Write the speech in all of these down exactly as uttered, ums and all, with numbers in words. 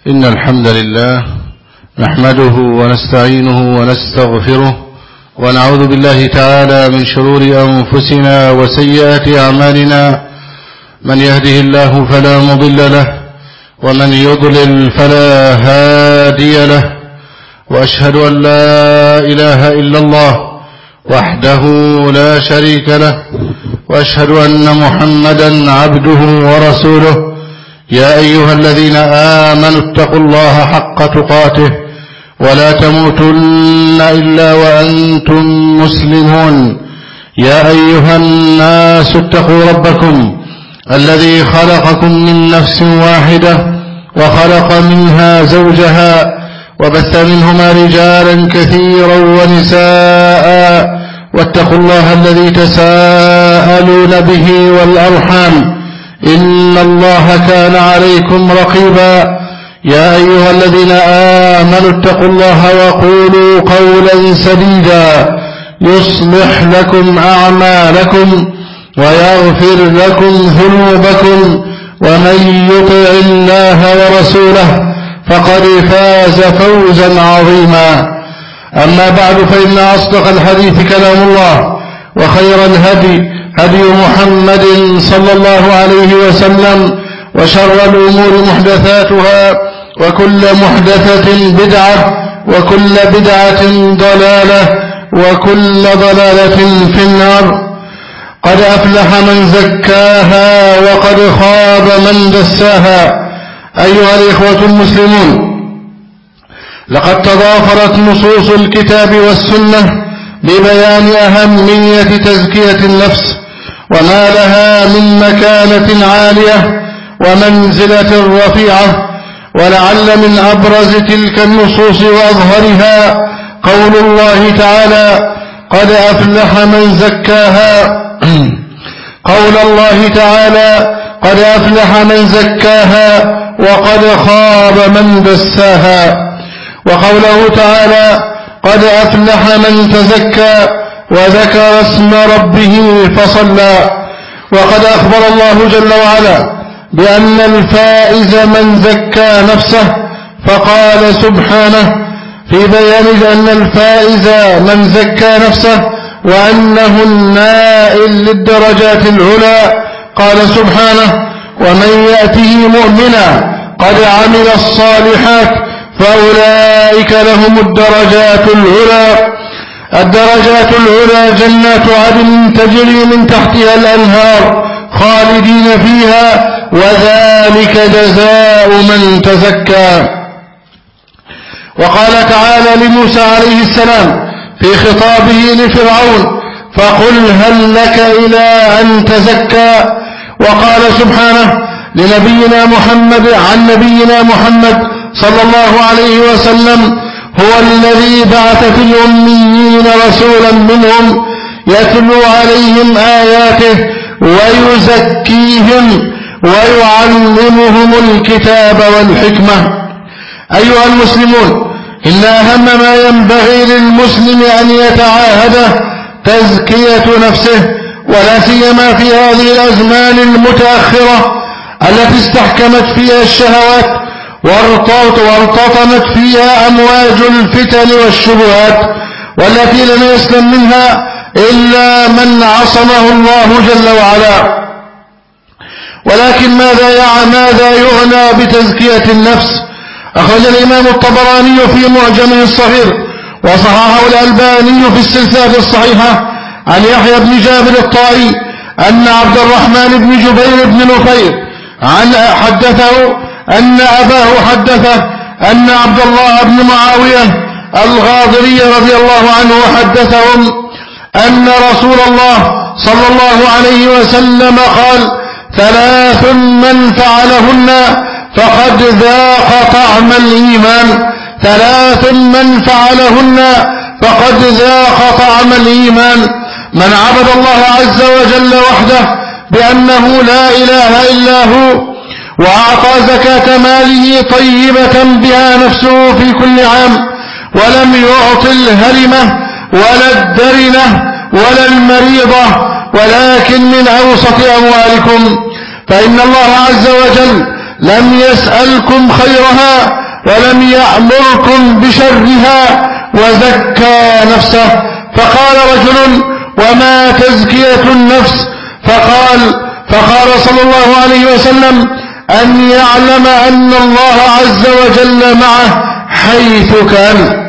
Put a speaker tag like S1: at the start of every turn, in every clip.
S1: إن الحمد لله نحمده ونستعينه ونستغفره ونعوذ بالله تعالى من شرور أنفسنا وسيئات أعمالنا. من يهده الله فلا مضل له ومن يضلل فلا هادي له، وأشهد أن لا إله إلا الله وحده لا شريك له، وأشهد أن محمدا عبده ورسوله. يا أيها الذين آمنوا اتقوا الله حق تقاته ولا تموتن إلا وأنتم مسلمون. يا أيها الناس اتقوا ربكم الذي خلقكم من نفس واحدة وخلق منها زوجها وبث منهما رجالا كثيرا ونساء، واتقوا الله الذي تساءلون به والأرحام إن الله كان عليكم رقيبا. يا أيها الذين آمنوا اتقوا الله وقولوا قولا سديدا يصلح لكم أعمالكم ويغفر لكم ذنوبكم، ومن يطع الله ورسوله فقد فاز فوزا عظيما. أما بعد، فإن أصدق الحديث كلام الله، وخير الهدي هدي محمد صلى الله عليه وسلم، وشر الأمور محدثاتها، وكل محدثة بدعة، وكل بدعة ضلالة، وكل ضلالة في النار. قد أفلح من زكاها وقد خاب من دساها. أيها الإخوة المسلمون، لقد تضافرت نصوص الكتاب والسنة ببيان أهمية تزكية النفس وما لها من مكانة عالية ومنزلة رفيعة. ولعل من أبرز تلك النصوص وأظهرها قول الله تعالى: قد أفلح من زكاها. قول الله تعالى: قد أفلح من زكاها وقد خاب من دساها. وقوله تعالى: قد أفلح من تزكى وذكر اسم ربه فصلى. وقد أخبر الله جل وعلا بأن الفائز من زكى نفسه، فقال سبحانه في بيان أن الفائز من زكى نفسه وأنه النائل للدرجات العلى، قال سبحانه: ومن يأته مؤمنا قد عمل الصالحات فأولئك لهم الدرجات العلى. الدرجات العلى جنات عدن تجري من تحتها الأنهار خالدين فيها، وذلك جزاء من تزكى. وقال تعالى لموسى عليه السلام في خطابه لفرعون: فقل هل لك إلى أن تزكى. وقال سبحانه لنبينا محمد عن نبينا محمد صلى الله عليه وسلم: هو الذي بعث في الأميين رسولا منهم يتلو عليهم آياته ويزكيهم ويعلمهم الكتاب والحكمة. أيها المسلمون، إن أهم ما ينبغي للمسلم أن يتعاهده تزكية نفسه، ولا سيما في هذه الأزمان المتأخرة التي استحكمت فيها الشهوات وارتطمت فيها أمواج الفتن والشبهات، والتي لم يسلم منها إلا من عصمه الله جل وعلا. ولكن ماذا ماذا يعنى بتزكية النفس؟ أخرج الإمام الطبراني في معجمه الصغير وصححه الألباني في السلسلة الصحيحة عن يحيى بن جابر الطائي أن عبد الرحمن بن جبير بن نفير عن حدثه أن أباه حدثه أن عبد الله بن معاوية الغاضري رضي الله عنه حدثهم أن رسول الله صلى الله عليه وسلم قال: ثلاث من فعلهن فقد ذاق طعم الإيمان. ثلاث من فعلهن فقد ذاق طعم الإيمان: من عبد الله عز وجل وحده بأنه لا إله إلا هو، وأعطى زكاة ماله طيبة بها نفسه في كل عام، ولم يعط الهرمة ولا الدرنة ولا المريضة، ولكن من أوسط أموالكم، فإن الله عز وجل لم يسألكم خيرها ولم يأمركم بشرها وزكى نفسه. فقال رجل: وما تزكية النفس؟ فقال فقال صلى الله عليه وسلم: أن يعلم أن الله عز وجل معه حيث كان،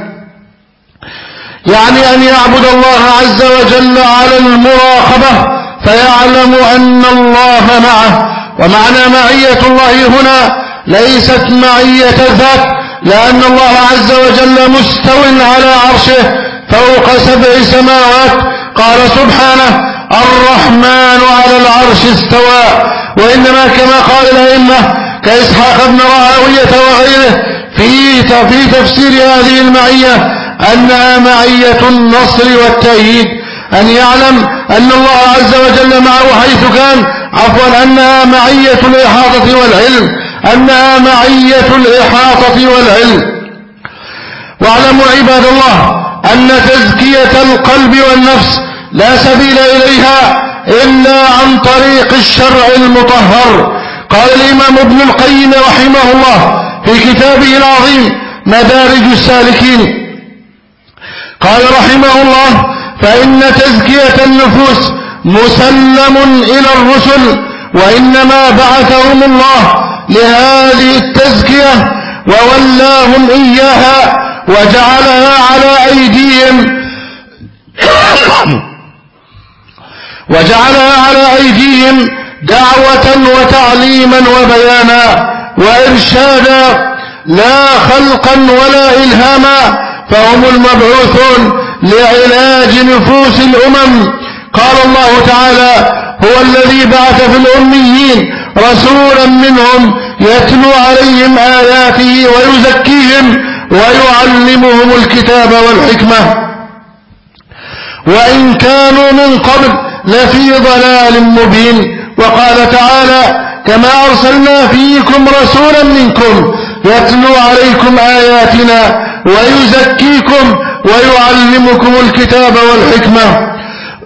S1: يعني أن يعبد الله عز وجل على المراقبة فيعلم أن الله معه. ومعنى معية الله هنا ليست معية ذات، لأن الله عز وجل مستو على عرشه فوق سبع سماوات. قال سبحانه: الرحمن على العرش استوى. وإنما كما قال الأئمة كإسحاق بن راهوية وغيره في في تفسير هذه المعية أنها معية النصر والتأييد، أن يعلم أن الله عز وجل معه حيث كان، عفوا أنها معية الإحاطة والعلم، أنها معية الإحاطة والعلم. واعلموا عباد الله أن تزكية القلب والنفس لا سبيل إليها إلا عن طريق الشرع المطهر. قال الإمام ابن القيم رحمه الله في كتابه العظيم مدارج السالكين، قال رحمه الله: فإن تزكية النفوس مسلم إلى الرسل، وإنما بعثهم الله لهذه التزكية وولاهم إياها وجعلها على أيديهم وجعلها على أيديهم دعوة وتعليما وبيانا وإرشادا لا خلقا ولا إلهاما، فهم المبعوثون لعلاج نفوس الأمم. قال الله تعالى: هو الذي بعث في الأميين رسولا منهم يتلو عليهم آياته ويزكيهم ويعلمهم الكتاب والحكمة وإن كانوا من قبل لفي ضلال مبين. وقال تعالى: كما أرسلنا فيكم رسولا منكم يتلو عليكم آياتنا ويزكيكم ويعلمكم الكتاب والحكمة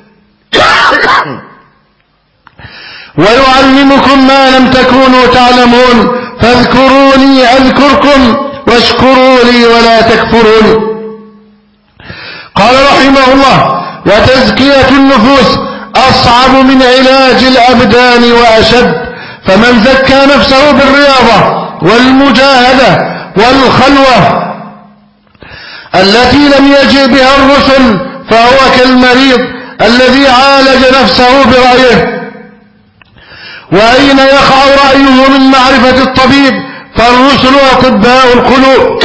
S1: ويعلمكم ما لم تكونوا تعلمون فاذكروني أذكركم واشكروا لي ولا تكفرون. قال رحمه الله: وتزكية النفوس أصعب من علاج الأبدان وأشد، فمن زكى نفسه بالرياضة والمجاهدة والخلوة التي لم يجئ بها الرسل فهو كالمريض الذي عالج نفسه برأيه. وأين يقع رأيه من معرفة الطبيب؟ فالرسل أطباء القلوب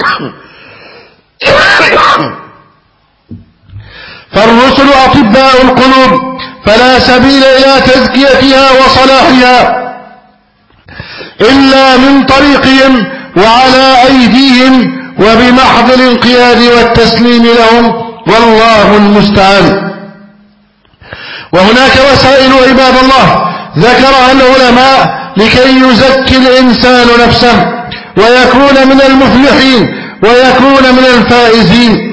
S1: فالرسل أطباء القلوب فلا سبيل إلى تزكيتها وصلاحها إلا من طريقهم وعلى أيديهم وبمحض الانقياد والتسليم لهم، والله المستعان. وهناك وسائل عباد الله ذكرها العلماء لكي يزكي الإنسان نفسه ويكون من المفلحين ويكون من الفائزين.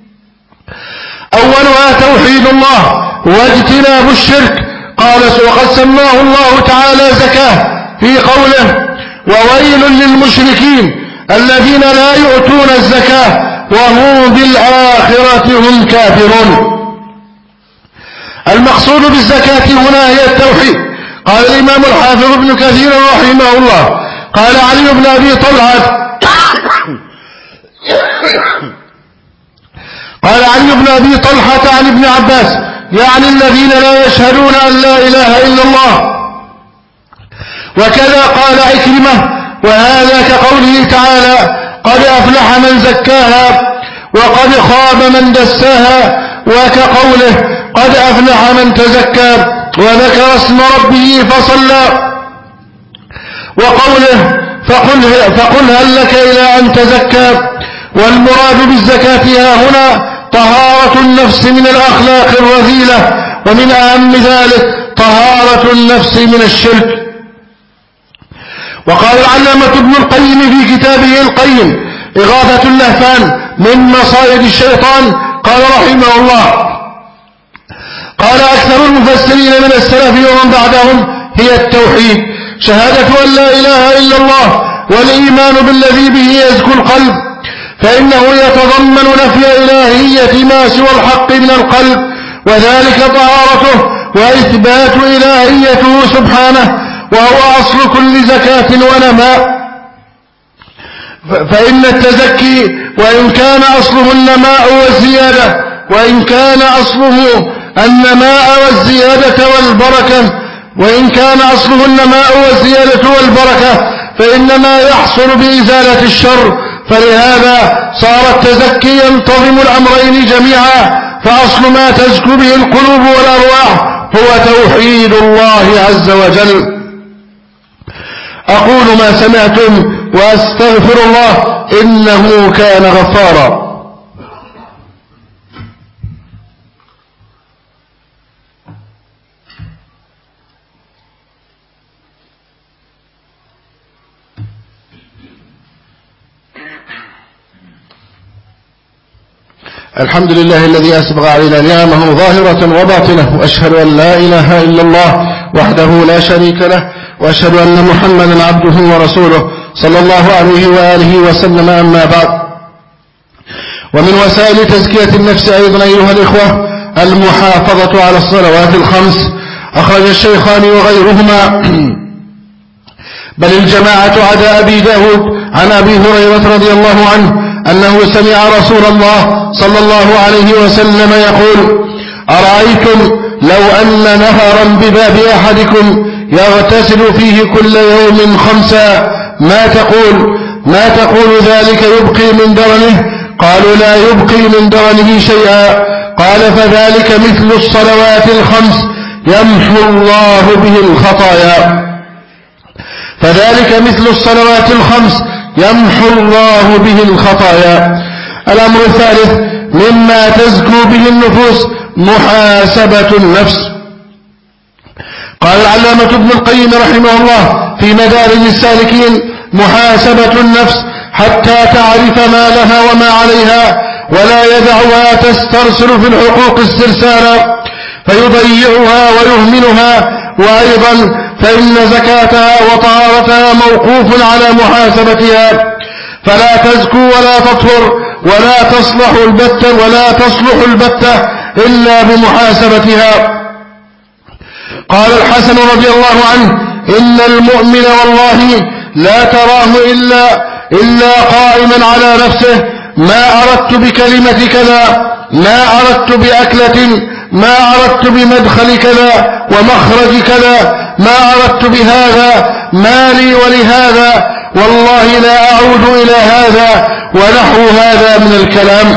S1: أولها توحيد الله واجتناب الشرك. قال: وقد سماه الله تعالى زكاة في قوله: وويل للمشركين الذين لا يؤتون الزكاة وهم بالآخرة هم كافرون. المقصود بالزكاة هنا هي التوحيد. قال الإمام الحافظ ابن كثير رحمه الله: قال علي بن أبي طلحة قال علي بن أبي طلحة عن ابن عباس: يعني الذين لا يشهدون أن لا إله إلا الله. وكذا قال عكرمة: وهذا كقوله تعالى: قد أفلح من زكاها وقد خاب من دساها، وكقوله: قد أفلح من تزكى وذكر اسم ربه فصلى، وقوله: فقل, فقل هل لك إلى أن تزكى. والمراد بالزكاة ها هنا طهارة النفس من الأخلاق الرذيلة، ومن أهم ذلك طهارة النفس من الشرك. وقال العلامة ابن القيم في كتابه القيم إغاثة اللهفان من مصائد الشيطان، قال رحمه الله: قال أكثر المفسرين من السلف ومن بعدهم هي التوحيد، شهادة أن لا إله إلا الله والإيمان بالذي به يزكو القلب، فإنه يتضمن نفي إلهية ما سوى الحق من القلب، وذلك طهارته وإثبات إلهيته سبحانه، وهو أصل كل زكاة ونماء. فإن التزكي وإن كان أصله النماء والزيادة وإن كان أصله النماء والزيادة والبركة وإن كان أصله النماء والزيادة والبركة فإنما يحصل بإزالة الشر، فلهذا صار التزكي ينتظم الأمرين جميعا، فأصل ما تزكو به القلوب والأرواح هو توحيد الله عز وجل. أقول ما سمعتم وأستغفر الله إنه كان غفارا. الحمد لله الذي أسبغ علينا نعمه ظاهرة وباطنة، وأشهد أن لا إله إلا الله وحده لا شريك له، وأشهد أن محمدا عبده ورسوله صلى الله عليه وآله وسلم. أما بعد، ومن وسائل تزكية النفس أيضا أيها الإخوة المحافظة على الصلوات الخمس. أخرج الشيخان وغيرهما بل الجماعة عدا أبي داود عن أبي هريرة رضي الله عنه أنه سمع رسول الله صلى الله عليه وسلم يقول: أرأيتم لو أن نهرا بباب أحدكم يغتسل فيه كل يوم خمسا ما تقول ما تقول ذلك يبقي من درنه؟ قالوا: لا يبقي من درنه شيئا. قال: فذلك مثل الصلوات الخمس يمحو الله به الخطايا فذلك مثل الصلوات الخمس يمحو الله به الخطايا. الأمر الثالث مما تزكو به النفوس محاسبة النفس. قال العلامة ابن القيم رحمه الله في مدارج السالكين: محاسبة النفس حتى تعرف ما لها وما عليها، ولا يدعها تسترسل في الحقوق استرسالا فيضيعها ويهملها. وأيضا فإن زكاتها وطهارتها موقوف على محاسبتها، فلا تزكو ولا تطهر ولا تصلح البتة ولا تصلح البتة إلا بمحاسبتها. قال الحسن رضي الله عنه: إن المؤمن والله لا تراه إلا, إلا قائما على نفسه، ما أردت بكلمة كذا، ما أردت بأكلة، ما أردت بمدخل كذا ومخرج كذا، ما أردت بهذا، ما لي ولهذا، والله لا أعود إلى هذا ونحو هذا من الكلام.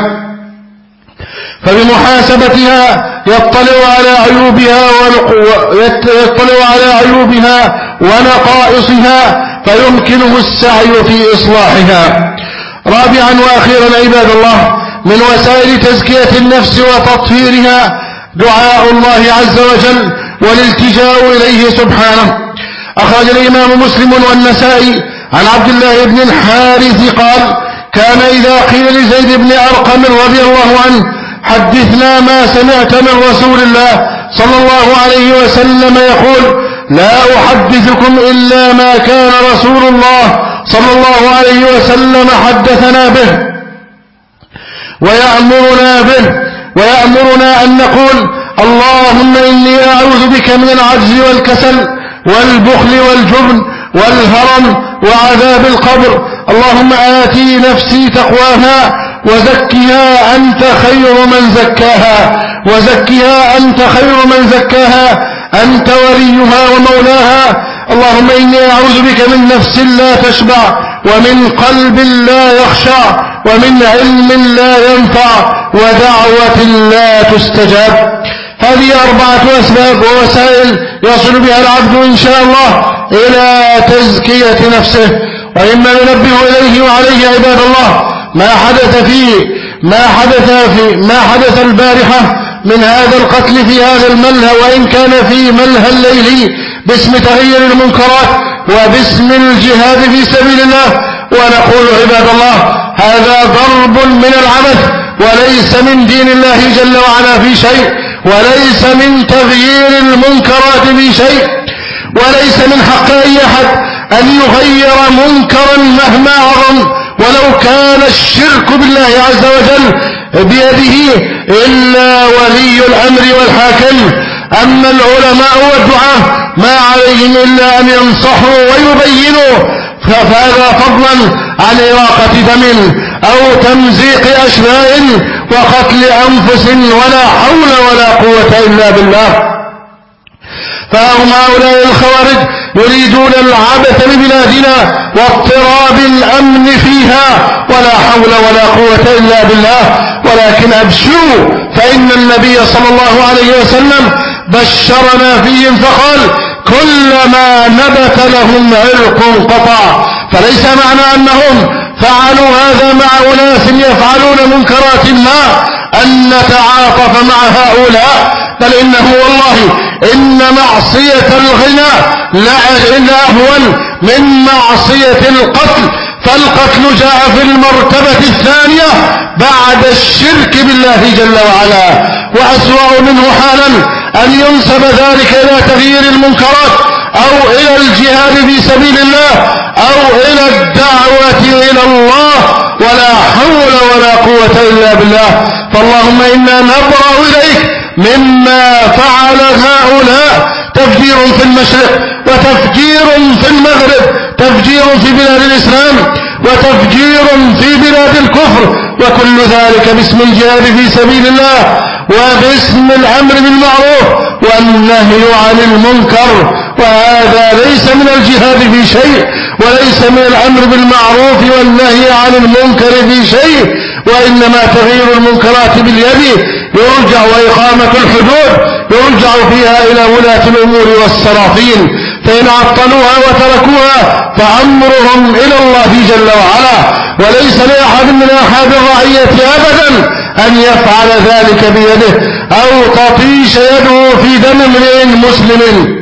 S1: فبمحاسبتها يطلع على عيوبها يطلع على عيوبها ونقائصها فيمكنه السعي في إصلاحها. رابعا وأخيرا عباد الله، من وسائل تزكية النفس وتطهيرها دعاء الله عز وجل والالتجاء إليه سبحانه. أخرج الإمام مسلم والنسائي عن عبد الله بن الحارث قال: كان إذا قيل لزيد بن أرقم رضي الله عنه: حدثنا ما سمعت من رسول الله صلى الله عليه وسلم، يقول: لا أحدثكم إلا ما كان رسول الله صلى الله عليه وسلم حدثنا به ويأمرنا به ويأمرنا أن نقول: اللهم إني أعوذ بك من العجز والكسل والبخل والجبن والهرم وعذاب القبر. اللهم آتي نفسي تقواها وزكها أنت خير من زكاها وزكها أنت خير من زكاها أنت وليها ومولاها. اللهم إني أعوذ بك من نفس لا تشبع، ومن قلب لا يخشع، ومن علم لا ينفع، ودعوة لا تستجاب. هذه أربعة أسباب ووسائل يصل بها العبد إن شاء الله إلى تزكية نفسه، وإما ننبه إليه وعليه عباد الله ما حدث فيه ما حدث في ما حدث البارحة من هذا القتل في هذا الملهى، وإن كان في ملهى الليل، باسم تغيير المنكرات وباسم الجهاد في سبيل الله. ونقول عباد الله: هذا ضرب من العبث، وليس من دين الله جل وعلا في شيء، وليس من تغيير المنكرات في شيء. وليس من حق أي أحد أن يغير منكرا مهما عظم ولو كان الشرك بالله عز وجل بيده إلا ولي الأمر والحاكم. أما العلماء والدعاة ما عليهم إلا أن ينصحوا ويبينوا، فهذا فضلا عن إراقة دم أو تمزيق أشلاء وقتل أنفس، ولا حول ولا قوة إلا بالله. فهم هؤلاء الخوارج يريدون العبث ببلادنا واضطراب الأمن فيها، ولا حول ولا قوة إلا بالله. ولكن أبشروا، فإن النبي صلى الله عليه وسلم بشرنا فيهم فقال: كلما نبت لهم عرق قطع. فليس معنى أنهم فعلوا هذا مع أناس يفعلون منكرات ما أن نتعاطف مع هؤلاء، بل إنه والله إن معصية الغنى لا أهون من معصية القتل، فالقتل جاء في المرتبة الثانية بعد الشرك بالله جل وعلا. وأسوأ منه حالا أن ينسب ذلك إلى تغيير المنكرات أو إلى الجهاد في سبيل الله أو إلى الدعوة إلى الله، ولا حول ولا قوة إلا بالله. فاللهم إنا نبرأ إليك مما فعل هؤلاء، تفجير في المشرق وتفجير في المغرب، تفجير في بلاد الإسلام وتفجير في بلاد الكفر، وكل ذلك باسم الجهاد في سبيل الله وباسم الأمر بالمعروف والنهي عن المنكر. وهذا ليس من الجهاد في شيء، وليس من الأمر بالمعروف والنهي عن المنكر في شيء، وإنما تغيير المنكرات باليد يرجع، وإقامة الحدود يرجع فيها إلى ولاة الأمور والسلاطين، فإن عطلوها وتركوها فأمرهم إلى الله جل وعلا، وليس لأحد من أحد الرعية أبدا أن يفعل ذلك بيده أو تطيش يده في دم امرئ مسلم،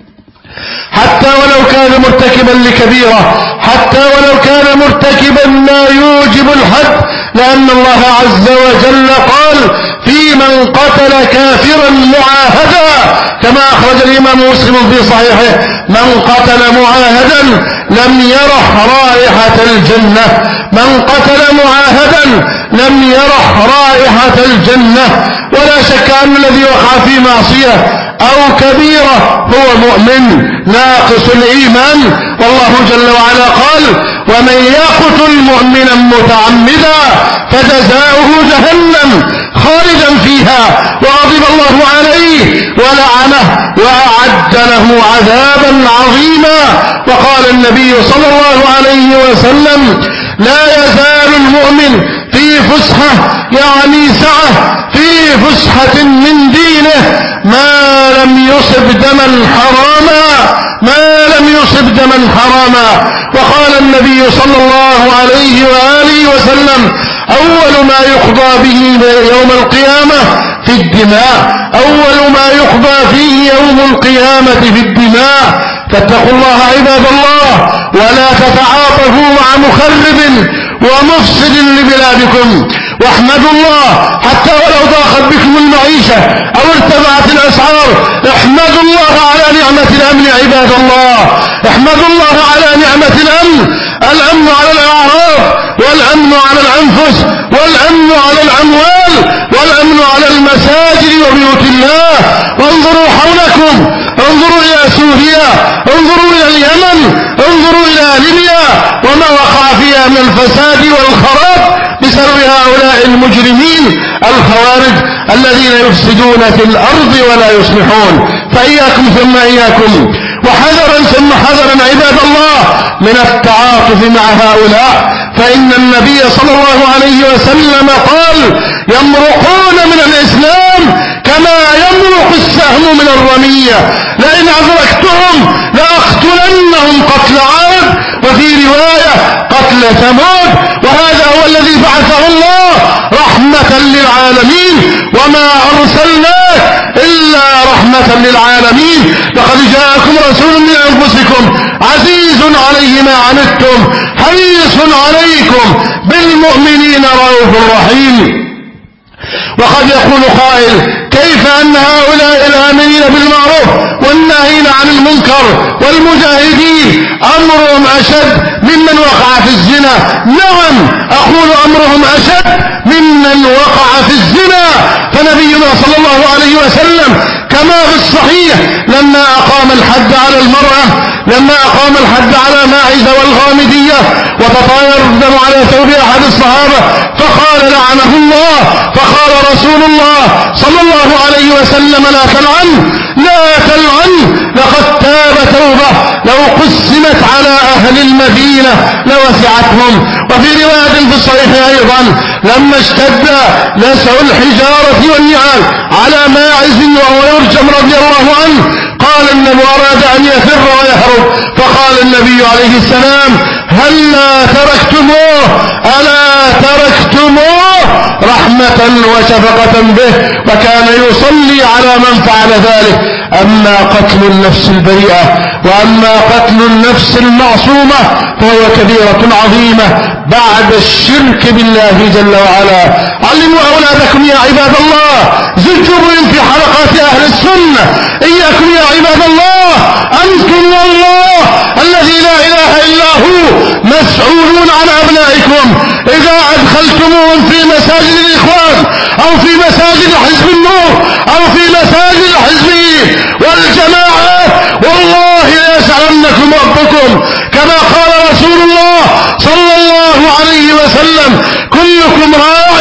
S1: حتى ولو كان مرتكبا لكبيرة، حتى ولو كان مرتكبا ما يوجب الحد، لأن الله عز وجل قال: في من قتل كافرا معاهدا، كما أخرج الإمام مسلم في صحيحه: من قتل معاهدا لم يرح رائحة الجنة، من قتل معاهدا لم يرح رائحة الجنة. ولا شك أن الذي وقع في معصية أو كبيرة هو مؤمن ناقص الإيمان، والله جل وعلا قال: ومن يقتل مؤمنا متعمدا فجزاؤه جهنم خالدا فيها وغضب الله عليه ولعنه وأعد له عذابا عظيما. وقال النبي صلى الله عليه وسلم: لا يزال المؤمن في فسحة، يعني سعة في فسحة من دينه، ما لم يصب دما حراما، ما لم يصب دما حراما. وقال النبي صلى الله عليه وآله وسلم: أول ما يقضى به يوم القيامة في الدماء، أول ما يقضى فيه يوم القيامة في الدماء. فاتقوا الله عباد الله، ولا تتعاطفوا مع مخرب ومفسد لبلادكم، واحمدوا الله حتى ولو ضاقت بكم المعيشة أو ارتفعت الأسعار. احمدوا الله على نعمة الأمن عباد الله، احمدوا الله على نعمة الأمن، الأمن على الأعراض والأمن على الأنفس والأمن على الأموال والأمن على المساجد وبيوت الله. وانظروا حولكم، انظروا إلى سوريا، انظروا إلى اليمن، انظروا إلى ليبيا وما وقع فيها من الفساد والخراب بسبب هؤلاء المجرمين الخوارج الذين يفسدون في الأرض ولا يصلحون. فإياكم ثم إياكم، وحذرا ثم حذرا عباد الله من التعاطف مع هؤلاء، فإن النبي صلى الله عليه وسلم قال: يمرقون من الإسلام كما يمرق السهم من الرمية، لئن أدركتهم لأقتلنهم قتل عاد، وفي رواية قتل ثمود. وهذا هو الذي بعثه الله رحمة للعالمين، وما أرسلناك إلا رحمة للعالمين. لقد جاءكم رسول من أنفسكم عزيز عليه ما عنتم حريص عليكم بالمؤمنين رؤوف رحيم. وقد يقول قائل: كيف أن هؤلاء الآمرين بالمعروف والناهين عن المنكر والمجاهدين أمرهم أشد ممن وقع في الزنا. نعم أقول أمرهم أشد ممن وقع في الزنا. فنبينا صلى الله عليه وسلم كما في الصحيح لما أقام الحد على المرأة لما أقام الحد على ماعز والغامدية وتطاير الدم على ثوب أحد الصحابة فقال لعنه الله. فقال رسول الله صلى الله عليه وسلم لا تلعن لا تلعن لقد تاب توبة لو قسمت على أهل المدينة لوسعتهم. وفي رواية في الصحيح أيضا لما اشتد لسع الحجارة والنعال على ماعز وهو يرجم رضي الله عنه قال النبي أراد أن يفر ويهرب فقال النبي عليه السلام هلا تركتموه ألا تركتموه رحمة وشفقة به وكان يصلي على من فعل ذلك. أما قتل النفس البريئة وأما قتل النفس المعصومة فهو كبيرة عظيمة بعد الشرك بالله جل وعلا. علموا أولادكم يا عباد الله زجوا بهم في حلقات أهل السنة. إياكم يا عباد الله أنتم والله الذي لا إله إلا هو مسؤولون عن أبنائكم. إذا أدخلتموهم في مساجد الإخوان أو في مساجد حزب النور أو في مساجد الحزب والجماعات والله ليسألنكم ربكم كما قال رسول الله صلى الله عليه وسلم كلكم راع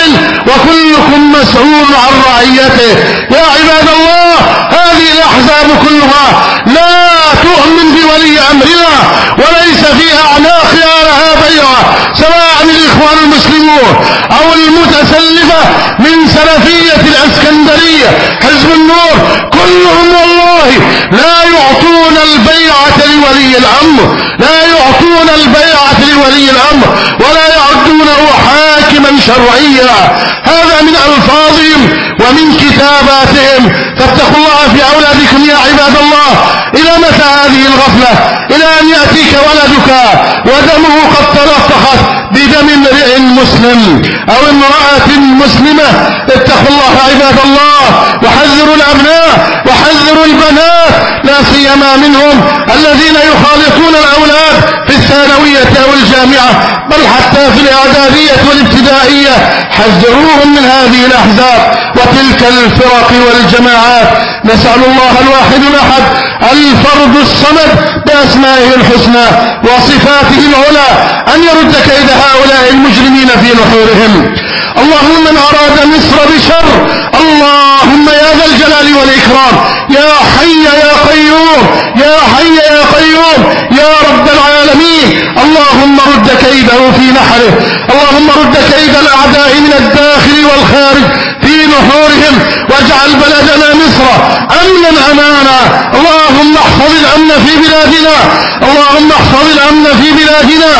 S1: وكلكم مسؤول عن رعيته. يا عباد الله هذه الأحزاب كلها لا تؤمن بولي أمرنا وليس في أعناقها لها بيعة سواء الإخوان المسلمون أو المتسلفة من سلفية الإسكندرية حزب النور كلهم والله لا يعطون البيعة لولي الأمر لا يعطون البيعة لولي الأمر ولا يعدونه حاكما شرعيا. هذا من ألفاظهم ومن كتاباتهم. فاتقوا الله في أولادكم يا عباد الله. إلى متى هذه الغفلة؟ إلى أن يأتيك ولدك ودمه قد تلطخت بدم امرئ مسلم أو امرأة مسلمة. اتقوا الله عباد الله وحذروا الأبناء وحذروا البنات لا سيما منهم الذين يخالطون الأولاد في الثانوية أو الجامعة بل حتى في الإعدادية والابتدائية. حذروهم من هذه الأحزاب وتلك الفرق والجماعات. نسأل الله الواحد الأحد الفرد الصمد بأسمائه الحسنى وصفاته العلى أن يرد كيد هؤلاء المجرمين في نحورهم. اللهم من أراد مصر بشر اللهم يا ذا الجلال والإكرام يا حي يا قيوم يا حي يا قيوم يا رب العالمين اللهم رد كيده في نحره. اللهم رد كيد الأعداء من الداخل والخارج في نحورهم واجعل بلدنا مصر أمنا أمانا. اللهم احفظ الأمن في بلادنا اللهم احفظ الأمن في بلادنا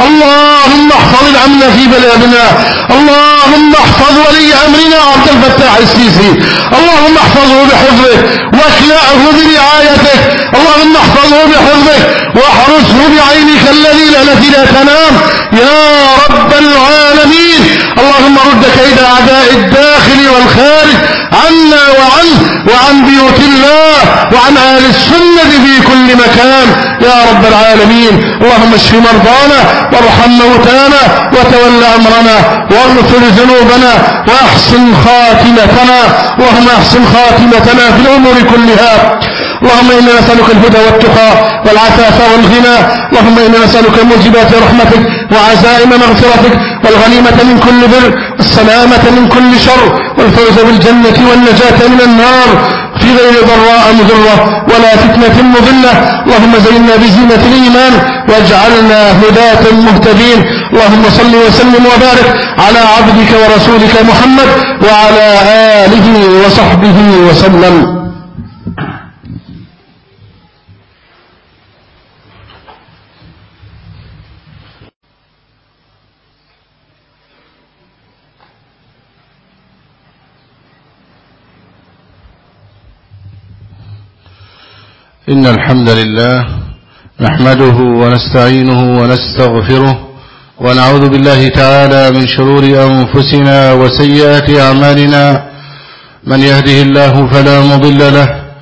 S1: اللهم احفظ الأمن في بلادنا اللهم احفظ ولي أمرنا عبد الفتاح السيسي اللهم احفظه بحفظه واكلأه برعايتك اللهم احفظه بحفظه واحرسه بعينك الذي التي لا تنام يا رب العالمين. اللهم رد كيد أعداء الداخل والخارج عنا وعنه وعن بيوت الله وعن أهل السنة في كل مكان يا رب العالمين. اللهم اشف مرضانا وارحم موتانا وتول أمرنا واغفر ذنوبنا وأحسن خاتمتنا. اللهم أحسن خاتمتنا في الأمور كلها. اللهم إنا نسألك الهدى والتقى والعفاف والغنى. اللهم إنا نسألك موجبات رحمتك وعزائم مغفرتك والغنيمة من كل بر والسلامة من كل شر والفوز بالجنة والنجاة من النار في غير ضراء مضرة ولا فتنة مضلة. اللهم زينا بزينة الإيمان واجعلنا هداة مهتدين. اللهم صل وسلم وبارك على عبدك ورسولك محمد وعلى آله وصحبه وسلم.
S2: إن الحمد لله نحمده ونستعينه ونستغفره ونعوذ بالله تعالى من شرور أنفسنا وسيئات أعمالنا. من يهده الله فلا مضل له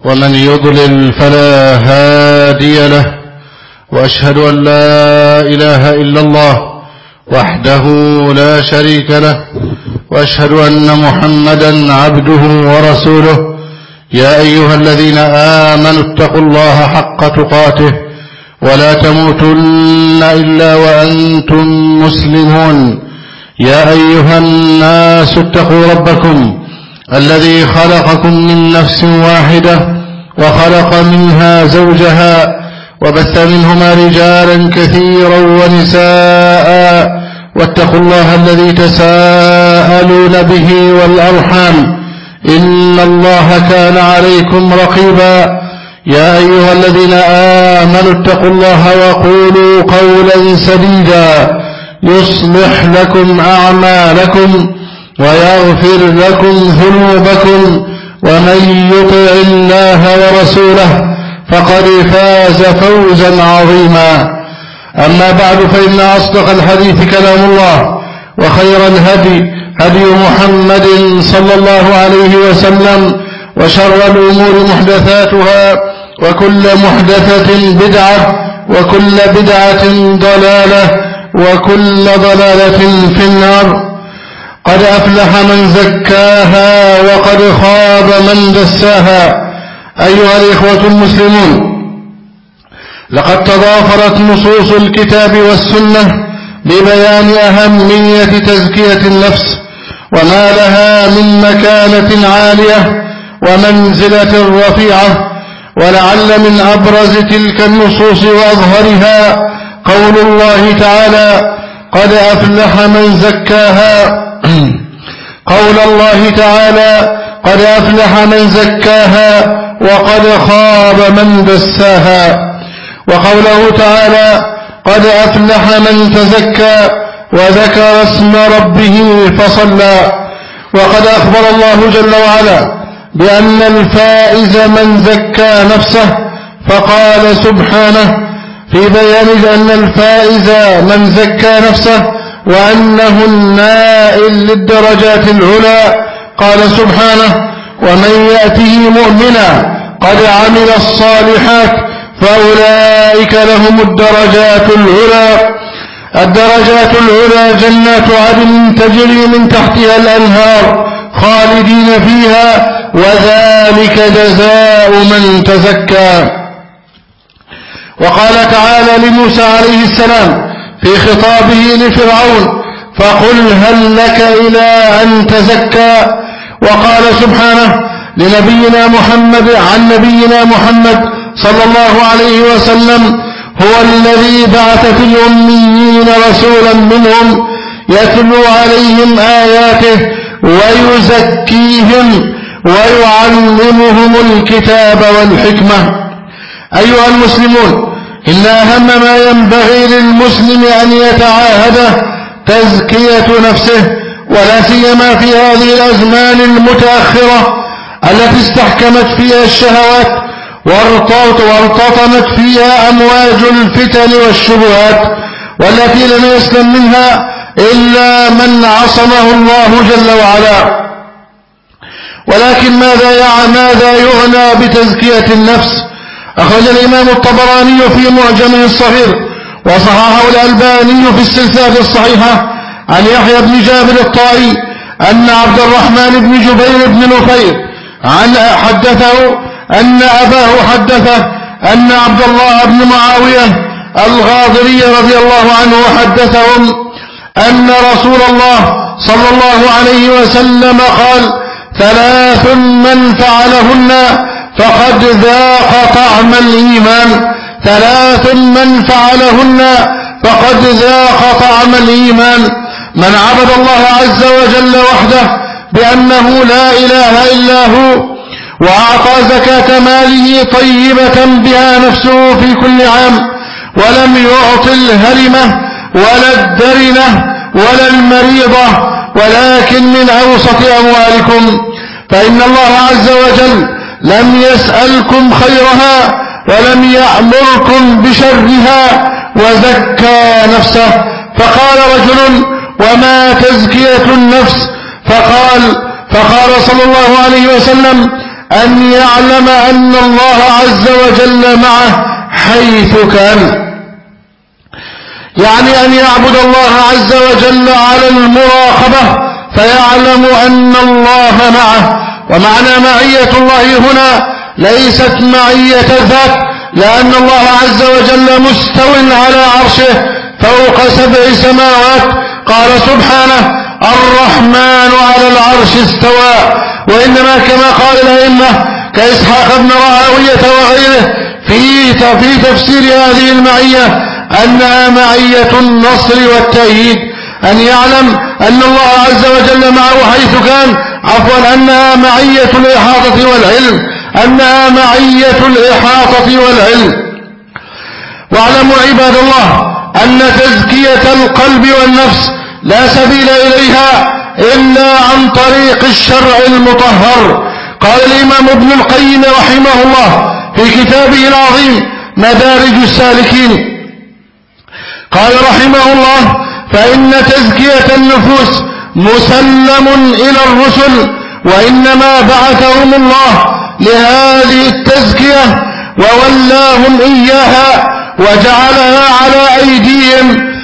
S2: ومن يضلل فلا هادي له، وأشهد أن لا إله إلا الله وحده لا شريك له، وأشهد أن محمدا عبده ورسوله. يا أيها الذين آمنوا اتقوا الله حق تقاته ولا تموتن إلا وأنتم مسلمون. يا أيها الناس اتقوا ربكم الذي خلقكم من نفس واحدة وخلق منها زوجها وبث منهما رجالا كثيرا ونساء، واتقوا الله الذي تساءلون به والأرحام إن الله كان عليكم رقيبا. يا أيها الذين آمنوا اتقوا الله وقولوا قولا سديدا يصلح لكم أعمالكم ويغفر لكم ذنوبكم، ومن يطع الله ورسوله فقد فاز فوزا عظيما. أما بعد، فإن أصدق الحديث كلام الله، وخير الهدي هدي محمد صلى الله عليه وسلم، وشر الأمور محدثاتها، وكل محدثة بدعة، وكل بدعة ضلالة، وكل ضلالة في النار. قد أفلح من زكاها وقد خاب من دساها. أيها الإخوة المسلمون، لقد تضافرت نصوص الكتاب والسنة ببيان أهمية تزكية النفس وما لها من مكانة عالية ومنزلة رفيعة. ولعل من أبرز تلك النصوص وأظهرها قول الله تعالى: قد أفلح من زكاها. قول الله تعالى: قد أفلح من زكاها وقد خاب من دساها. وقوله تعالى: قد أفلح من تزكى وذكر اسم ربه فصلى. وقد أخبر الله جل وعلا بأن الفائز من زكى نفسه، فقال سبحانه في بيان أن الفائز من زكى نفسه وأنه النائل للدرجات العلى، قال سبحانه: ومن يأته مؤمنا قد عمل الصالحات فأولئك لهم الدرجات العلى. الدرجات العلى جنات عدن تجري من تحتها الأنهار خالدين فيها، وذلك جزاء من تزكى. وقال تعالى لموسى عليه السلام في خطابه لفرعون: فقل هل لك إلى أن تزكى. وقال سبحانه لنبينا محمد عن نبينا محمد صلى الله عليه وسلم: هو الذي بعث في الأميين رسولا منهم يتلو عليهم آياته ويزكيهم ويعلمهم الكتاب والحكمة. أيها المسلمون، إن أهم ما ينبغي للمسلم أن يتعاهده تزكية نفسه، ولا سيما في هذه الأزمان المتأخرة التي استحكمت فيها الشهوات وارتطمت فيها أمواج الفتن والشبهات، والتي لم يسلم منها إلا من عصمه الله جل وعلا. ولكن ماذا ماذا يعنى بتزكية النفس؟ أخرج الإمام الطبراني في معجمه الصغير وصححه الألباني في السلسلة الصحيحة عن يحيى بن جابر الطائي أن عبد الرحمن بن جبير بن نفير عن حدثه أن أباه حدثه أن عبد الله بن معاوية الغاضري رضي الله عنه حدثهم أن رسول الله صلى الله عليه وسلم قال: ثلاث من فعلهن فقد ذاق طعم الإيمان. ثلاث من فعلهن فقد ذاق طعم الإيمان: من عبد الله عز وجل وحده بأنه لا إله إلا هو، وأعطى زكاة ماله طيبة بها نفسه في كل عام، ولم يعط الهرمة ولا الدرنة ولا المريضة، ولكن من أوسط أموالكم، فإن الله عز وجل لم يسألكم خيرها ولم يأمركم بشرها، وزكى نفسه. فقال رجل: وما تزكية النفس؟ فقال فقال صلى الله عليه وسلم: أن يعلم أن الله عز وجل معه حيث كان، يعني أن يعبد الله عز وجل على المراقبة فيعلم أن الله معه. ومعنى معية الله هنا ليست معية ذات، لأن الله عز وجل مستو على عرشه فوق سبع سماوات، قال سبحانه الرحمن على العرش استوى. وإنما كما قال الأئمة كإسحاق بن راهوية وغيره في في تفسير هذه المعية أنها معية النصر والتأييد، أن يعلم أن الله عز وجل معه حيث كان، عفوا أنها معية الإحاطة والعلم، أنها معية الإحاطة والعلم. واعلموا عباد الله أن تزكية القلب والنفس لا سبيل إليها إلا عن طريق الشرع المطهر. قال الإمام ابن القيم رحمه الله في كتابه العظيم مدارج السالكين، قال رحمه الله فإن تزكية النفوس مسلم إلى الرسل، وإنما بعثهم الله لهذه التزكية وولاهم إياها وجعلها على أيديهم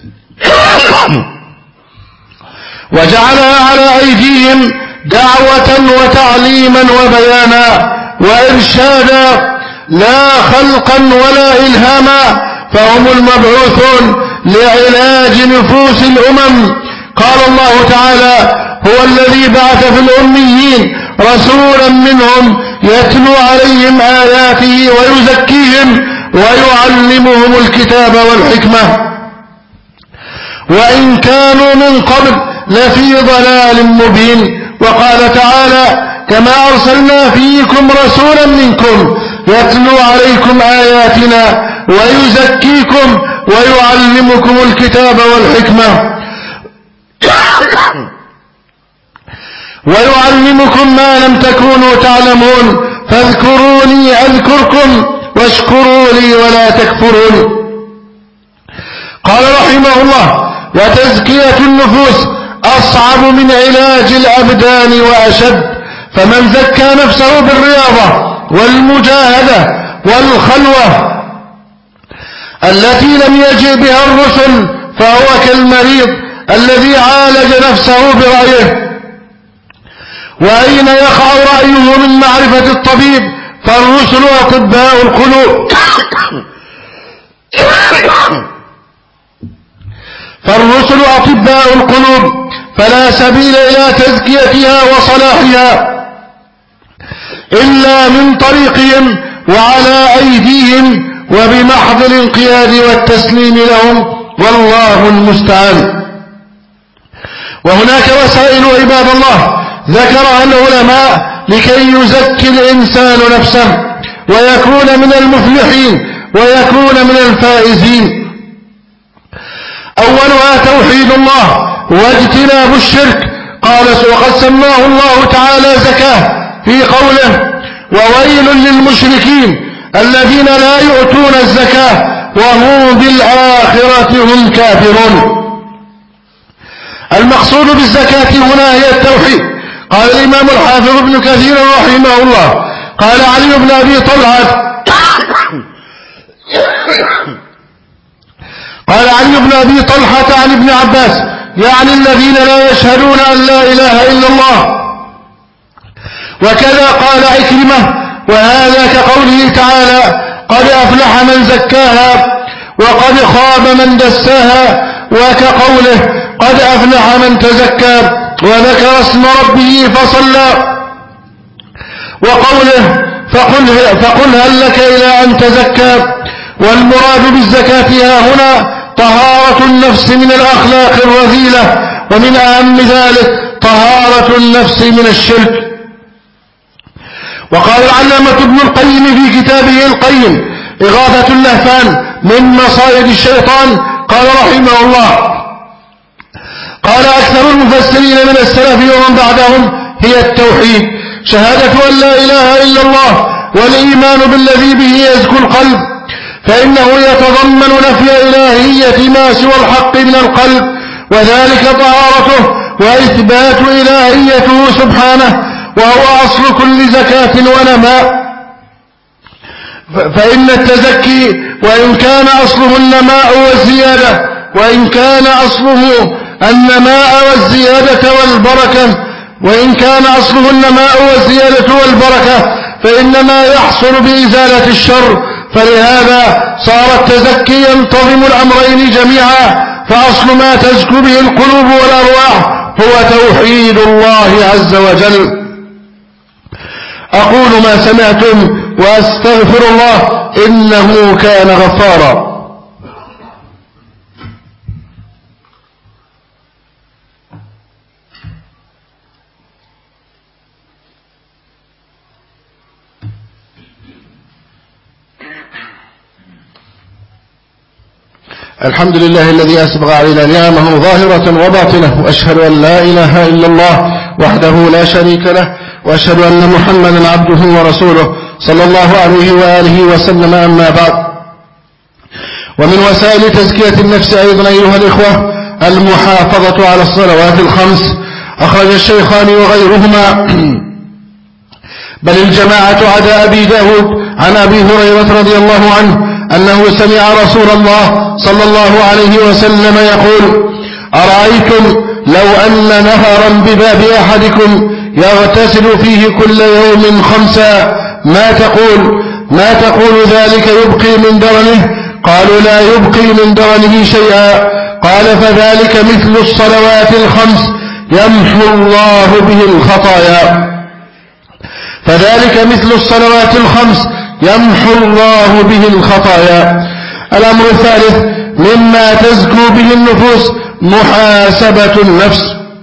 S2: وجعلها على أيديهم دعوة وتعليما وبيانا وإرشادا لا خلقا ولا إلهاما، فهم المبعوثون لعلاج نفوس الأمم. قال الله تعالى هو الذي بعث في الأميين رسولا منهم يتلو عليهم آياته ويزكيهم ويعلمهم الكتاب والحكمة وإن كانوا من قبل لفي ضلال مبين. وقال تعالى كما أرسلنا فيكم رسولا منكم يتلو عليكم آياتنا ويزكيكم ويعلمكم الكتاب والحكمة ويعلمكم ما لم تكونوا تعلمون فاذكروني أذكركم واشكروا لي ولا تكفرون. قال رحمه الله وتزكية النفوس أصعب من علاج الأبدان وأشد، فمن زكى نفسه بالرياضة والمجاهدة والخلوة التي لم يجئ بها الرسل فهو كالمريض الذي عالج نفسه برأيه. وأين يقع رأيه من معرفة الطبيب؟ فالرسل أطباء القلوب فالرسل أطباء القلوب فلا سبيل إلى تزكيتها وصلاحها إلا من طريقهم وعلى أيديهم وبمحض الانقياد والتسليم لهم، والله المستعان. وهناك وسائل عباد الله ذكرها العلماء لكي يزكي الإنسان نفسه ويكون من المفلحين ويكون من الفائزين. أولها توحيد الله واجتناب الشرك. قال وقد سماه الله تعالى زكاة في قوله وويل للمشركين الذين لا يؤتون الزكاة وهم بالآخرة هم كافرون. المقصود بالزكاة هنا هي التوحيد. قال الإمام الحافظ ابن كثير رحمه الله قال علي بن أبي طلحة قال علي بن أبي طلحة عن ابن عباس يعني الذين لا يشهدون أن لا إله إلا الله. وكذا قال عكرمة وهذا كقوله تعالى قد أفلح من زكاها وقد خاب من دساها، وكقوله قد أفلح من تزكى وذكر اسم ربه فصلى، وقوله فقل, فقل هل لك إلى أن تزكى. والمراد بالزكاة ها هنا طهارة النفس من الأخلاق الرذيلة، ومن أهم ذلك طهارة النفس من الشرك. وقال العلامة ابن القيم في كتابه القيم إغاثة اللهفان من مصائد الشيطان قال رحمه الله قال أكثر المفسرين من السلف ومن بعدهم هي التوحيد، شهادة أن لا إله إلا الله والإيمان بالذي به يزكو القلب، فإنه يتضمن نفي إلهية ما سوى الحق من القلب وذلك طهارته وإثبات إلهيته سبحانه، وهو أصل كل
S1: زكاة ونماء. فإن التزكي وإن كان أصله النماء والزيادة وإن كان أصله النماء والزيادة والبركة وإن كان أصله النماء والزيادة والبركة فإنما يحصل بإزالة الشر. فلهذا صار التزكي ينتظم الأمرين جميعا، فأصل ما تزكو به القلوب والأرواح هو توحيد الله عز وجل. أقول ما سمعتم وأستغفر الله إنه كان غفارا. الحمد لله الذي أسبغ علينا نعمه ظاهرة وباطنة، وأشهد أن لا إله إلا الله وحده لا شريك له، وأشهد أن محمدا عبده ورسوله صلى الله عليه وآله وسلم. أما بعد، ومن وسائل تزكية النفس أيضا أيها الإخوة المحافظة على الصلوات الخمس. أخرج الشيخان وغيرهما بل الجماعة عدا أبي داود عن أبي هريرة رضي الله عنه أنه سمع رسول الله صلى الله عليه وسلم يقول: أرأيتم لو أن نهرا بباب أحدكم يغتسل فيه كل يوم خمسا ما تقول ما تقول ذلك يبقي من درنه؟ قالوا: لا يبقي من درنه شيئا. قال: فذلك مثل الصلوات الخمس يمحو الله به الخطايا فذلك مثل الصلوات الخمس يمحو الله به الخطايا. الأمر الثالث مما تزكو به النفوس محاسبة النفس.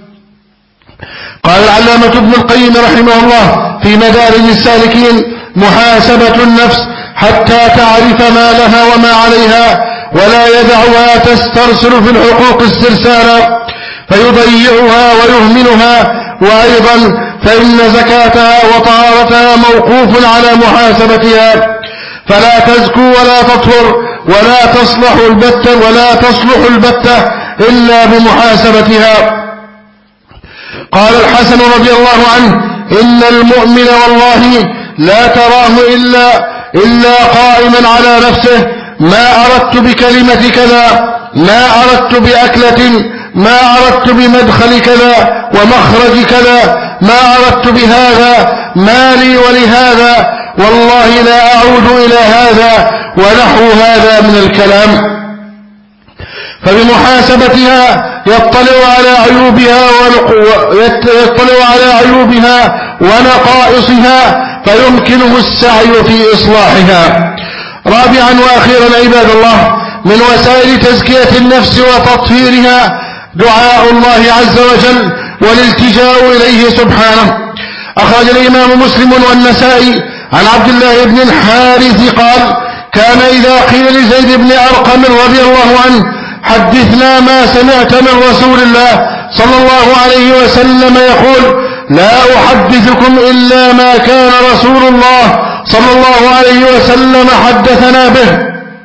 S1: قال العلامة ابن القيم رحمه الله في مدارج السالكين: محاسبة النفس حتى تعرف ما لها وما عليها، ولا يدعها تسترسل في الحقوق استرسالا فيضيعها ويهملها. وأيضا فإن زكاتها وطهارتها موقوف على محاسبتها، فلا تزكو ولا تطهر ولا تصلح البتة ولا تصلح البتة إلا بمحاسبتها. قال الحسن رضي الله عنه: إن المؤمن والله لا تراه إلا, إلا قائما على نفسه، ما أردت بكلمة كذا، ما أردت بأكلة، ما أردت بمدخل كذا ومخرج كذا، ما أردت بهذا، ما لي ولهذا، والله لا أعود إلى هذا ونحو هذا من الكلام. فبمحاسبتها يطلع على عيوبها يطلع على عيوبها ونقائصها فيمكنه السعي في إصلاحها. رابعا وأخيرا عباد الله، من وسائل تزكية النفس وتطهيرها دعاء الله عز وجل والالتجاء إليه سبحانه. أخرج الإمام مسلم والنسائي عن عبد الله بن الحارث قال: كان إذا قيل لزيد بن أرقم رضي الله عنه: حدثنا ما سمعت من رسول الله صلى الله عليه وسلم يقول: لا أحدثكم إلا ما كان رسول الله صلى الله عليه وسلم حدثنا به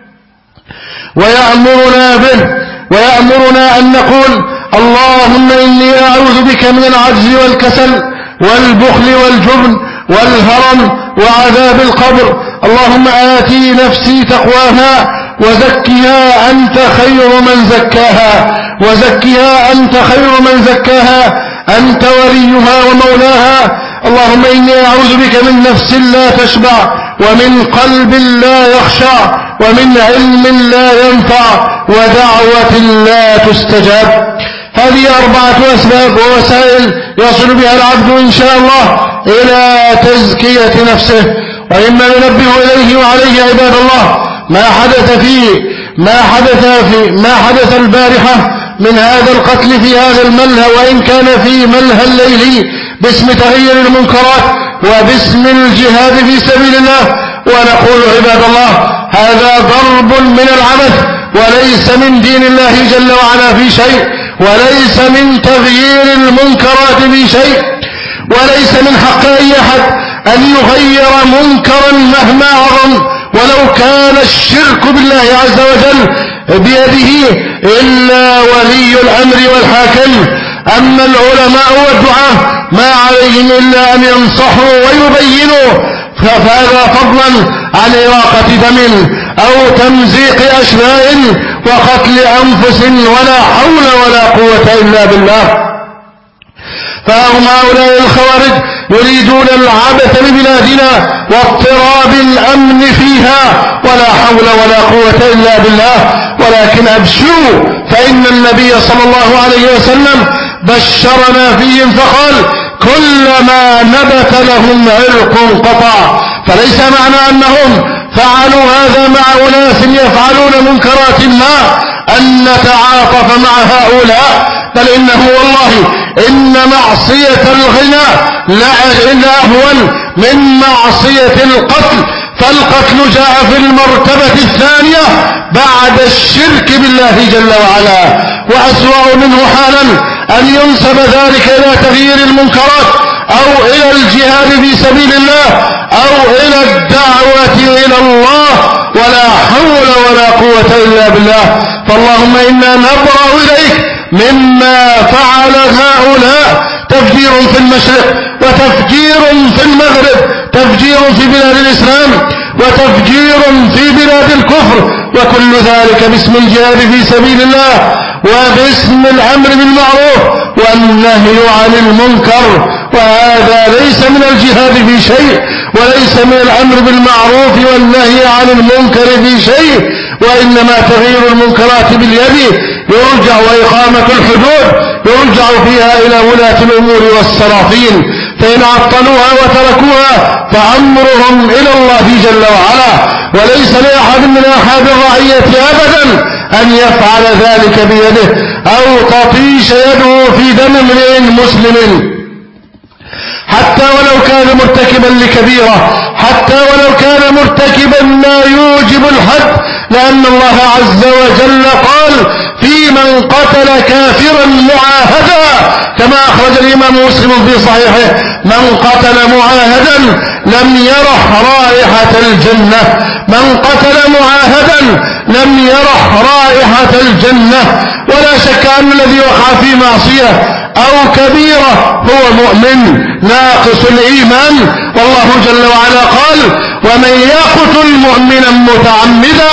S1: ويأمرنا به ويأمرنا أن نقول: اللهم إني أعوذ بك من العجز والكسل والبخل والجبن والهرم وعذاب القبر. اللهم آتي نفسي تقواها وزكها أنت خير من زكاها وزكها أنت خير من زكاها أنت وليها ومولاها. اللهم إني أعوذ بك من نفس لا تشبع ومن قلب لا يخشع ومن علم لا ينفع ودعوة لا تستجاب. هذه أربعة أسباب ووسائل يصل بها العبد إن شاء الله إلى تزكية نفسه. وإما ننبه إليه وعليه عباد الله ما حدث فيه ما حدث في ما حدث البارحة من هذا القتل في هذا الملهى، وإن كان في ملهى الليل، باسم تغيير المنكرات وباسم الجهاد في سبيل الله. ونقول عباد الله: هذا ضرب من العبث وليس من دين الله جل وعلا في شيء، وليس من تغيير المنكرات في شيء، وليس من حق أي أحد أن يغير منكرا مهما عظم ولو كان الشرك بالله عز وجل بيده، إلا ولي الأمر والحاكم أما العلماء والدعاة ما عليهم إلا أن ينصحوا ويبينوا، فهذا فضلا عن إراقة دم أو تمزيق أشلاء وقتل أنفس، ولا حول ولا قوة إلا بالله. فهم هؤلاء الخوارج يريدون العبث ببلادنا واضطراب الأمن فيها، ولا حول ولا قوة إلا بالله. ولكن أبشروا، فإن النبي صلى الله عليه وسلم بشرنا فيهم فقال: كلما نبت لهم عرق قطع. فليس معنى أنهم فعلوا هذا مع أناس يفعلون منكرات ما أن نتعاطف مع هؤلاء، بل إنه والله إن معصية الغنى لا أهون من معصية القتل، فالقتل جاء في المرتبة الثانية بعد الشرك بالله جل وعلا. وأسوأ منه حالا أن ينسب ذلك إلى تغيير المنكرات أو إلى الجهاد في سبيل الله أو إلى الدعوة إلى الله، ولا حول ولا قوة إلا بالله. فاللهم إنا نبرأ إليك مما فعل هؤلاء، تفجير في المشرق وتفجير في المغرب، تفجير في بلاد الإسلام وتفجير في بلاد الكفر، وكل ذلك باسم الجهاد في سبيل الله وباسم الأمر بالمعروف والنهي عن المنكر. وهذا ليس من الجهاد في شيء، وليس من الأمر بالمعروف والنهي عن المنكر في شيء، وإنما تغيير المنكرات باليد يرجع، وإقامة الحدود يرجع فيها إلى ولاة الأمور والسلاطين، فإن عطلوها وتركوها فأمرهم إلى الله جل وعلا، وليس لأحد من أحد الرعية أبدا أن يفعل ذلك بيده أو تطيش يده في دم امرئ مسلم، حتى ولو كان مرتكبا لكبيرة، حتى ولو كان مرتكبا ما يوجب الحد، لأن الله عز وجل قال: في من قتل كافرا معاهدا، كما أخرج الإمام مسلم في صحيحه: من قتل معاهدا لم يرح رائحة الجنة، من قتل معاهدا لم يرح رائحة الجنة. ولا شك أن الذي وقع في معصية أو كبيرة هو مؤمن ناقص الإيمان، والله جل وعلا قال: ومن يقتل مؤمنا متعمدا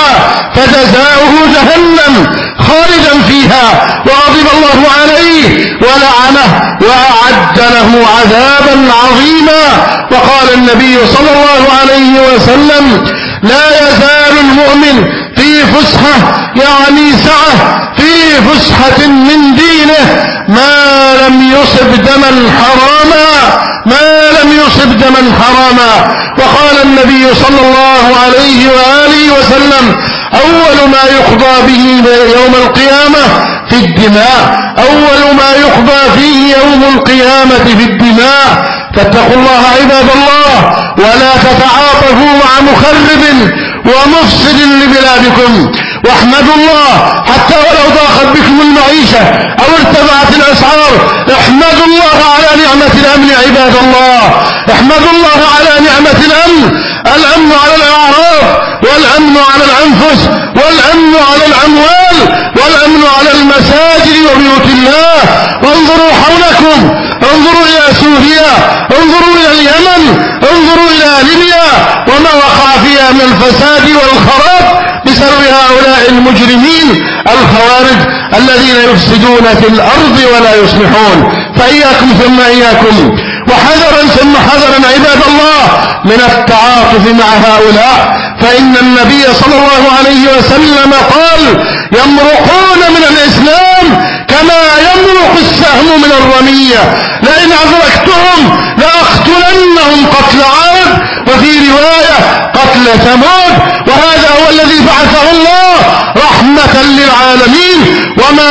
S1: فجزاؤه جهنم خالدا فيها وغضب الله عليه ولعنه وأعد له عذابا عظيما. وقال النبي صلى الله عليه وسلم: لا يزال المؤمن في فسحة، يعني سعة في فسحة من دينه، ما لم يصب دما حراما، ما لم يصب دما حراما. وقال النبي صلى الله عليه وآله وسلم: أول ما يقضى به يوم القيامة في الدماء، أول ما يقضى فيه يوم القيامة في الدماء. فاتقوا الله عباد الله، ولا تتعاطفوا مع مخرب ومفسد لبلادكم، واحمدوا الله حتى ولو ضاقت بكم المعيشة أو ارتفعت الأسعار. احمدوا الله على نعمة الأمن عباد الله، احمدوا الله على نعمة الأمن، الأمن على الأعراض والأمن على الأنفس والأمن على الأموال والأمن على المساجد وبيوت الله. وانظروا حولكم، انظروا إلى سوريا، انظروا إلى اليمن، انظروا إلى ليبيا وما وقع فيها من الفساد والخراب بسبب هؤلاء المجرمين الخوارج الذين يفسدون في الأرض ولا يصلحون. فإياكم ثم إياكم، وحذرا ثم حذرا عباد الله من التعاطف مع هؤلاء، فإن النبي صلى الله عليه وسلم قال: يمرقون من الإسلام كما يمرق السهم من الرمية، لئن أدركتهم لأقتلنهم قتل عاد، وفي رواية قتل ثمود. وهذا هو الذي بعثه الله رحمة للعالمين، وما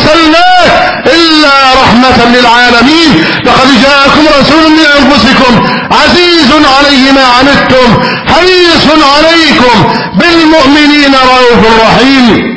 S1: أرسلناك إلا رحمة للعالمين. لقد جاءكم رسول من أنفسكم عزيز عليه ما عنتم حريص عليكم بالمؤمنين رؤوف رحيم.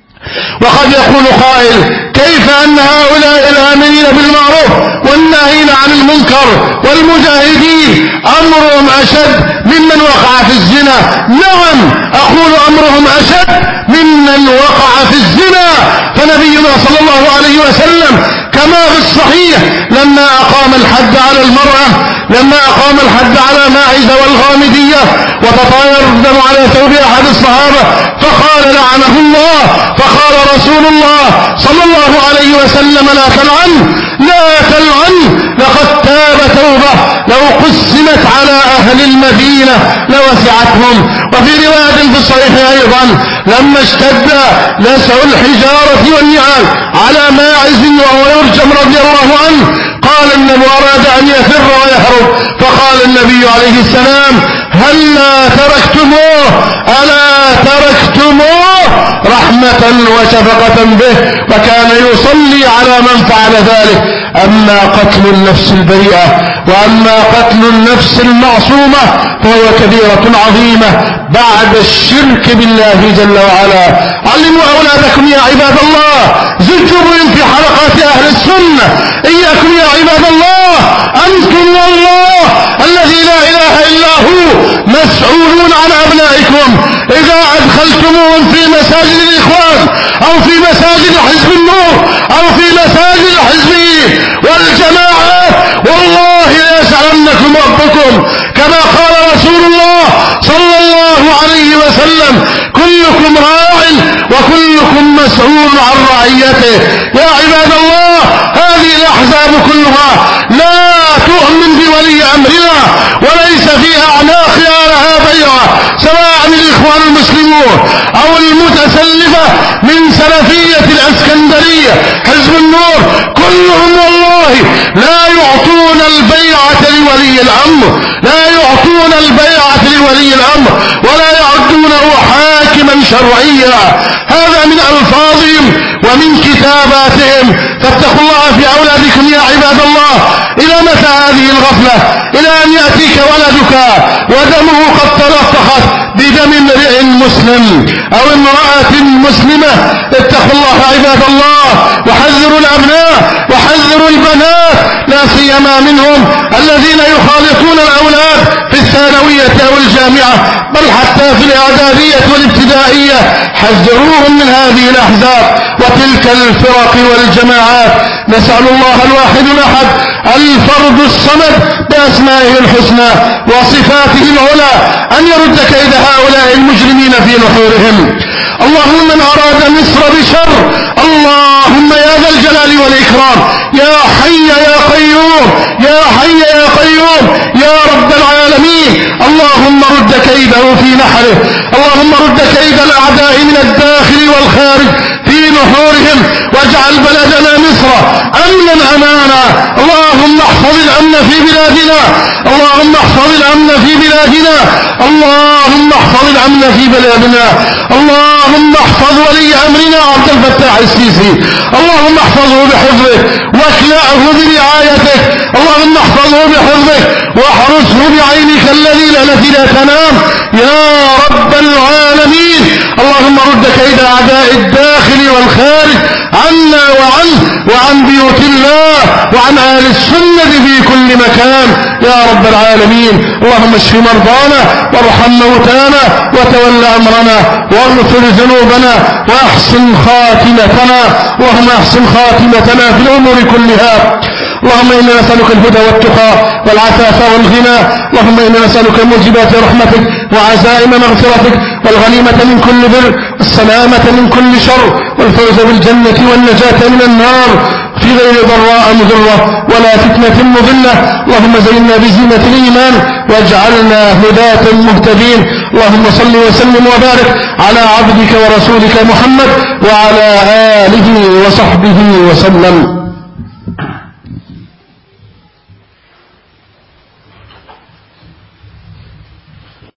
S1: وقد يقول قائل: كيف أن هؤلاء الآمرين بالمعروف والناهين عن المنكر والمجاهدين أمرهم أشد ممن وقع في الزنا؟ نعم، أقول أمرهم أشد ممن وقع في الزنا، فنبينا صلى الله عليه وسلم كما في الصحيح لما أقام الحد على المرأة لما أقام الحد على ماعز والغامدية وتطاير الدم على ثوب أحد الصحابة فقال لعنه الله، فقال رسول الله صلى الله عليه وسلم لا تلعن لا تلعن لقد تاب توبة لو قسمت على أهل المدينة لوسعتهم. وفي رواية في الصحيح أيضا لما اشتد لسع الحجارة والنعال على ماعز وهو يرجم رضي الله عنه قال النبي أراد أن يفر ويهرب فقال النبي عليه السلام هلا تركتموه ألا تركتموه رحمة وشفقة به وكان يصلي على من فعل ذلك. أما قتل النفس البريئة وأما قتل النفس المعصومة فهو كبيرة عظيمة بعد الشرك بالله جل وعلا. علموا أولادكم يا عباد الله، زدوا بهم في حلقات أهل السنة. إياكم يا عباد الله، أنتم والله الذي لا إله إلا هو مسؤولون عن أبنائكم. إذا أدخلتموهم في مساجد الإخوان أو في مساجد حزب النور أو في مساجد حزبه والجماعات والله ليسألنكم ربكم كما قال رسول الله صلى الله عليه وسلم كلكم راع وكلكم مسؤول عن رعيته. يا عباد الله، هذه الأحزاب كلها لا تؤمن بولي أمرنا وليس في أعناقها لها بيعة، سواء الإخوان المسلمون أو المتسلفة من سلفية الاسكندرية حزب النور كلهم والله لا يعطون البيعة لولي الأمر لا يعطون البيعة لولي الأمر ولا يعدونه حاكما شرعيا. هذا من ألفاظهم ومن كتاباتهم. فاتقوا الله في أولادكم يا عباد الله. إلى متى هذه الغفلة؟ إلى أن يأتيك ولدك ودمه قد تلطخت بدم امرئ مسلم أو امرأة مسلمة. اتقوا الله عباد الله وحذروا الأبناء وحذروا البنات لا سيما منهم الذين يخالطون الأولاد في الثانوية أو الجامعة بل حتى في الإعدادية والابتدائية. حذروهم من هذه الأحزاب وتلك الفرق والجماعات. نسأل الله الواحد الأحد الفرد الصمد بأسمائه الحسنى وصفاته العلى أن يرد كيد هؤلاء المجرمين في نحورهم. اللهم من أراد مصر بشر اللهم يا ذا الجلال والإكرام يا حي يا قيوم يا حي يا قيوم يا رب العالمين اللهم رد كيده في نحره. اللهم رد كيد الأعداء من الداخل والخارج في نحورهم واجعل بلدنا مصر أمنا أمانا. اللهم احفظ الأمن في بلادنا اللهم احفظ الأمن في بلادنا اللهم احفظ الأمن في بلادنا. اللهم احفظ ولي أمرنا عبد الفتاح السيسي اللهم احفظه بحفظه واكلأه برعايته. اللهم احفظه بحفظه واحرسه بعينك الذي التي لا تنام يا رب العالمين. اللهم رد كيد أعداء الداخل والخارج عنا وعنه وعن بيوت الله وعن أهل السنة في كل مكان يا رب العالمين. اللهم اشف مرضانا وارحم موتانا وتول أمرنا واغفر ذنوبنا وأحسن خاتمتنا. اللهم أحسن خاتمتنا في الأمور كلها. اللهم إنا نسألك الهدى والتقى والعفاف والغنى. اللهم إنا نسألك موجبات رحمتك وعزائم مغفرتك والغنيمة من كل بر السلامة من كل شر والفوز بالجنة والنجاة من النار في غير ضراء مضرة ولا فتنة مضلة. اللهم زينا بزينة الإيمان واجعلنا هداة مهتدين. اللهم صل وسلم وبارك على عبدك ورسولك محمد وعلى آله وصحبه وسلم.